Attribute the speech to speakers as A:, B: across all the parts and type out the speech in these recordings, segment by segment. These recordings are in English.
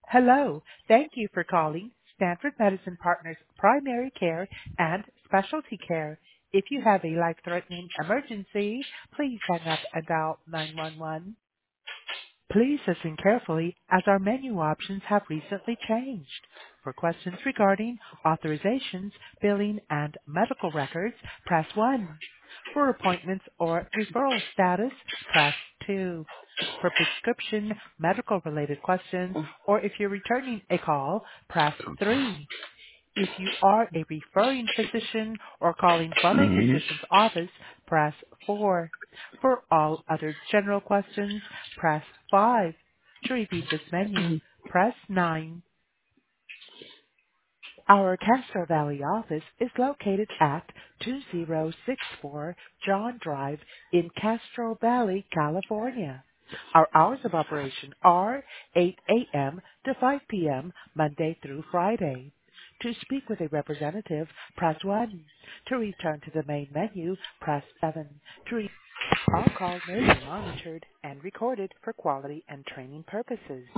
A: Hello. Thank you for calling Stanford Medicine Partners Primary Care and Specialty Care. If you have a life-threatening emergency, please hang up and dial 911. Please listen carefully as our menu options have recently changed. For questions regarding authorizations, billing, and medical records, press 1. For appointments or referral status, press 2. For prescription medical related questions, or if you're returning a call, press 3. If you are a referring physician or calling from a physician's office, press 4. For all other general questions, press 5. To repeat this menu, press 9. Our Castro Valley office is located at 2064 John Drive in Castro Valley, California. Our hours of operation are 8 a.m. to 5 p.m. Monday through Friday. To speak with a representative, press 1. To return to the main menu, press 7. All calls may be monitored and recorded for quality and training purposes.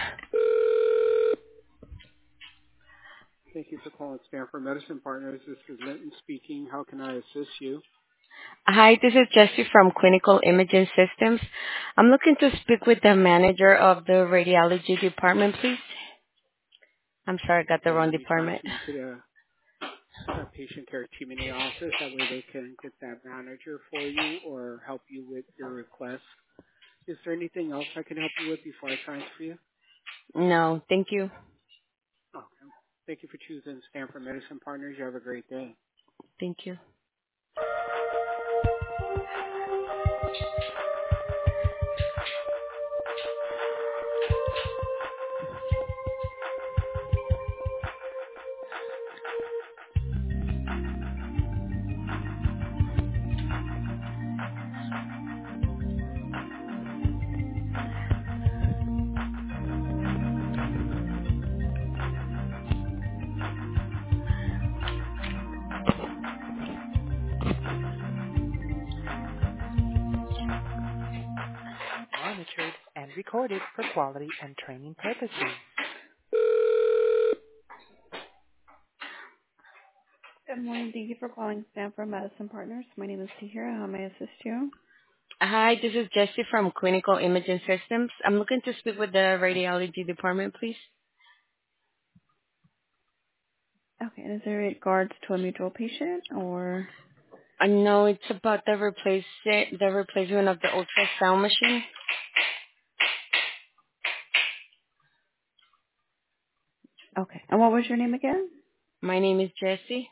A: Thank you for calling Stanford Medicine Partners. This is Linton speaking. How can I assist you?
B: Hi, this is Jessie from Clinical Imaging Systems. I'm looking to speak with the manager of the radiology department, please. I'm sorry, I got the
A: Okay,
B: wrong
A: let me
B: department.
A: transfer you to the patient care team in the office. That way they can get that manager for you or help you with your request. Is there anything else I can help you with before I transfer you?
B: No, thank you.
A: Okay. Thank you for choosing Stanford Medicine Partners. You have a great day.
B: Thank you.
A: Monitored and recorded for quality and training purposes.
C: Good morning. Thank you for calling Stanford Medicine Partners. My name is Tahira. How may I assist you?
B: Hi, this is Jessie from Clinical Imaging Systems. I'm looking to speak with the radiology department, please.
C: Okay, and is there regards to a mutual patient or?
B: I know it's about the replacement of the ultrasound machine.
C: Okay, and what was your name again?
B: My name is Jessie.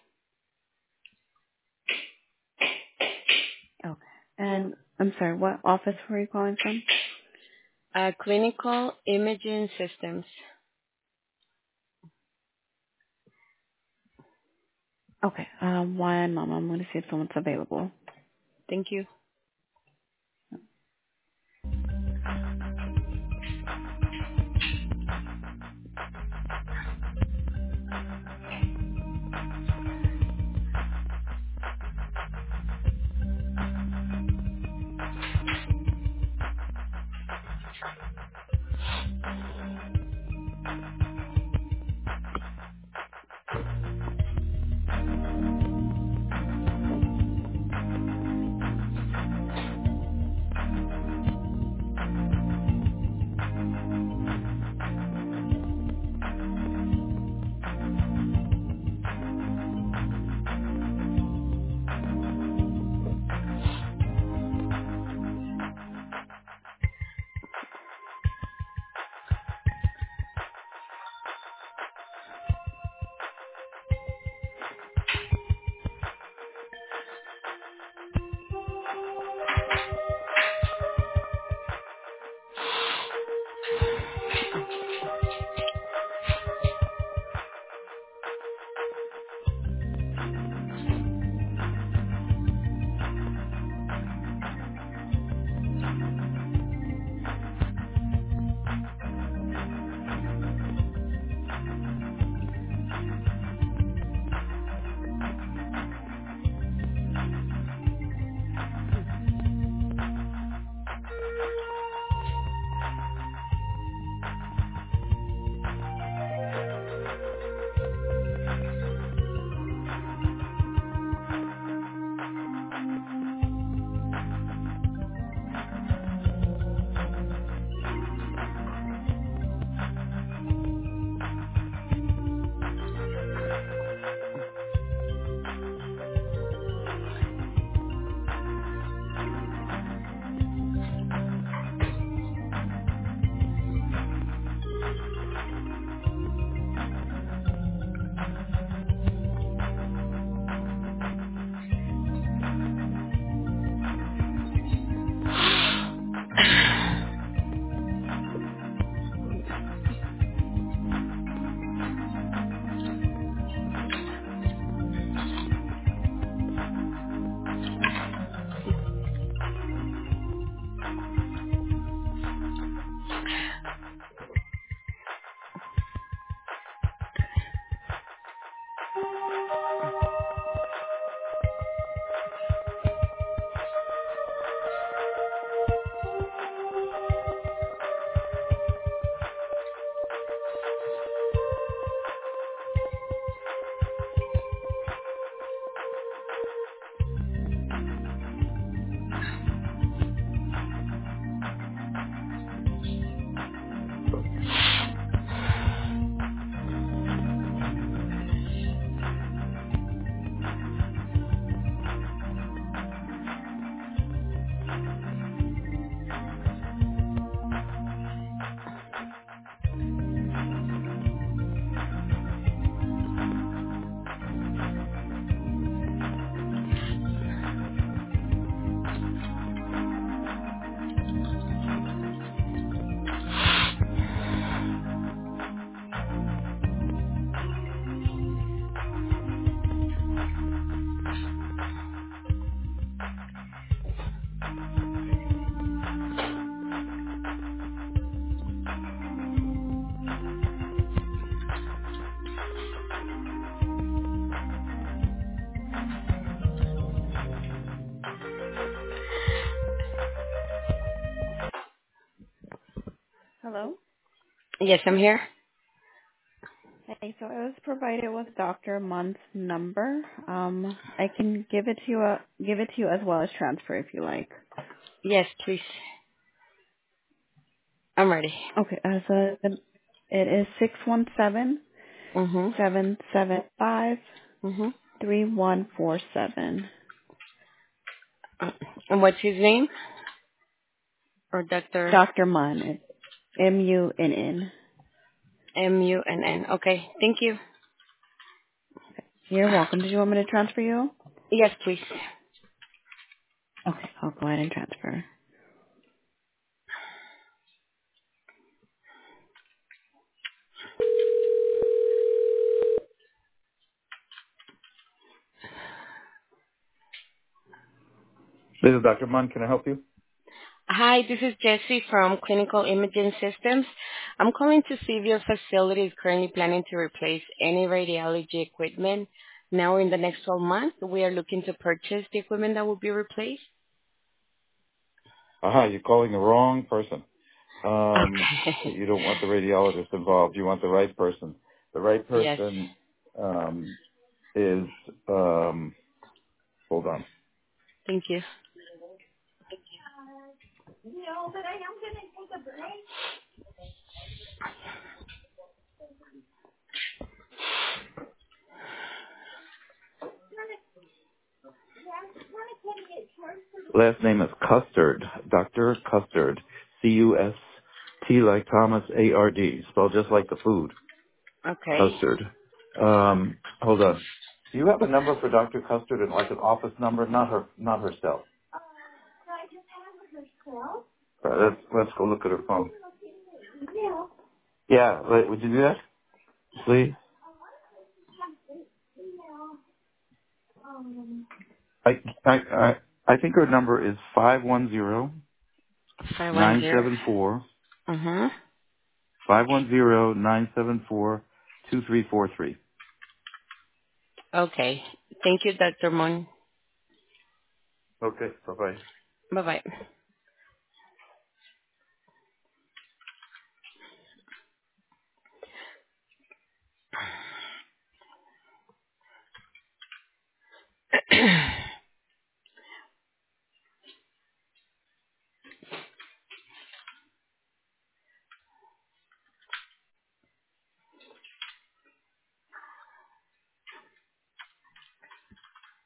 C: Okay, and I'm sorry, what office were you calling from?
B: Clinical Imaging Systems.
C: Okay, one moment. I'm going to see if someone's available.
B: Thank you.
C: Hello?
B: Yes, I'm here.
C: Hey, so I was provided with Dr. Munn's number. I can give it to you as well as transfer if you like.
B: Yes, please. I'm ready.
C: Okay, it is 617
B: Mhm.
C: 775
B: Mhm.
C: 3147.
B: And what's his name? Or Doctor
C: Dr. Munn. It's MUNN.
B: Munn. Okay. Thank you.
C: You're welcome. Did you want me to transfer you?
B: Yes, please.
C: Okay, I'll go ahead and transfer. This is Dr. Munn. Can I help you?
B: Hi, this is Jessie from Clinical Imaging Systems. I'm calling to see if your facility is currently planning to replace any radiology equipment. Now, in the next 12 months, we are looking to purchase the equipment that will be replaced.
D: Aha, you're calling the wrong person.
B: Okay.
D: You don't want the radiologist involved. You want the right person. The right
B: Yes.
D: person is, hold on.
B: Thank you.
D: Last name is Custard. Dr. Custard. C-U-S-T like Thomas, A-R-D. Spelled just like the food.
B: Okay.
D: Custard. Hold on. Do you have a number for Dr. Custard and like an office number? Not her cell. All right, let's go look at her phone. Yeah, wait, would you do that? Please? I, I, I think her number is 510
B: 510.
D: 974
B: Mm-hmm.
D: 510 974 2343.
B: Okay. Thank you, Dr. Mon.
D: Okay, bye-bye.
B: Bye-bye.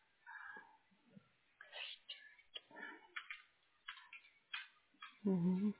B: Mhm.